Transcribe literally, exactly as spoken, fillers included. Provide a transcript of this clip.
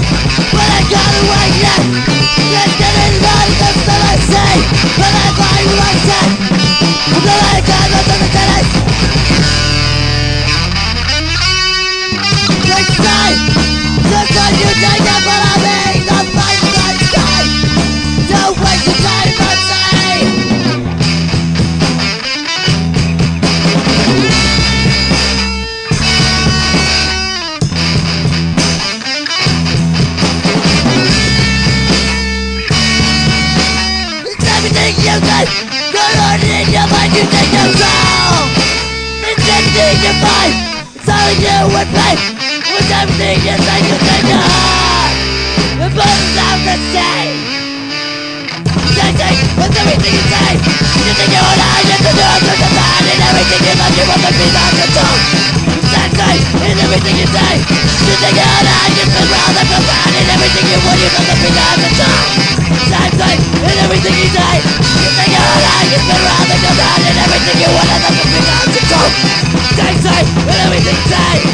But I gotta wake up. Just get in line, that's what I say. But I buy what I say. But I got no to the tennis. Next time, sometimes you take up what I mean. Not fight next time. Don't waste your time, but say. Everything you say, good on in your mind, you think you're wrong. It's everything you find, it's all you would play. With everything you say, you think you're hard. The body's out the same. Chasing with everything you say. You think you're alive, you think you're to the man. And everything you love, you want to be on your tongue. Sensei in everything you say. You think you're alive, you spin round like a man. And everything you want, you want to be on your tongue. Sensei in everything you say. You think you're alive, you spin round like a man. And everything you want, you want to be on your tongue. Sensei in everything you say.